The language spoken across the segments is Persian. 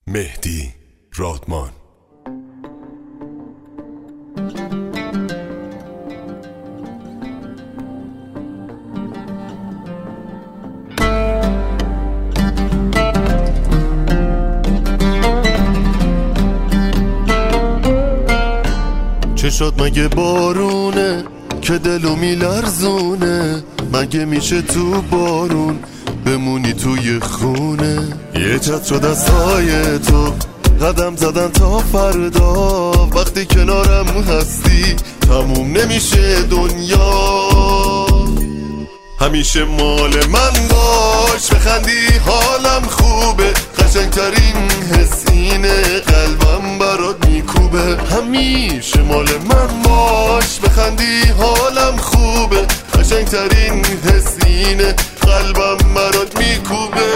مهدی رادمان. چه شد مگه بارونه که دلو میلرزونه؟ مگه میشه تو بارون بمونی توی خونه؟ یه چتر دستای تو قدم زدن تا فردا، وقتی کنارم هستی تموم نمیشه دنیا. همیشه مال من باش، بخندی حالم خوبه، قشنگترین حس اینه قلبم برات میکوبه. همیشه مال من باش، بخندی حالم خوبه، قشنگترین حس اینه قلبم برات میکوبه.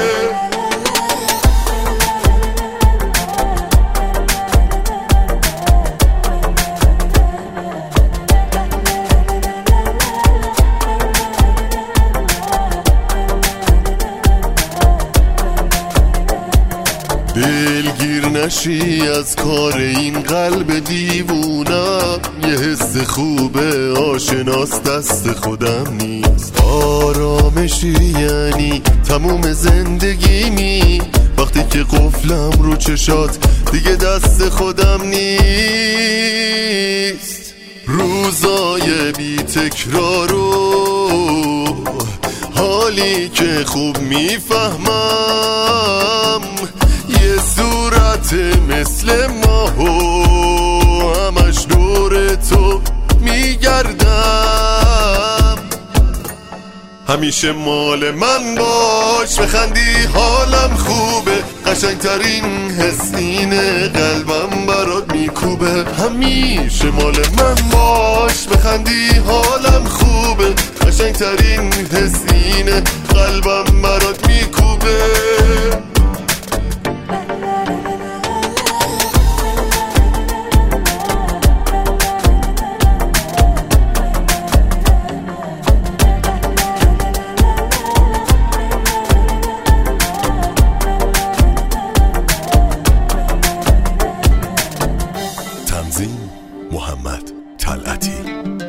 دلگیر نشی از کار این قلب دیوونم، یه حس خوبه آشناس دست خودم نیست. آرامشی یعنی تموم زندگیمی، وقتی که قفلم رو چشات دیگه دست خودم نیست. روزای بی تکرارو حالی که خوب میفهمم، یه صورت مثل ماهو همش دور تو میگردم. همیشه مال من باش، بخندی حالم خوبه، قشنگترین حس اینه قلبم برات میکوبه. همیشه مال من باش، بخندی حالم خوبه، قشنگترین حس اینه قلبم برات میکوبه. تنظیم محمد طلعتی.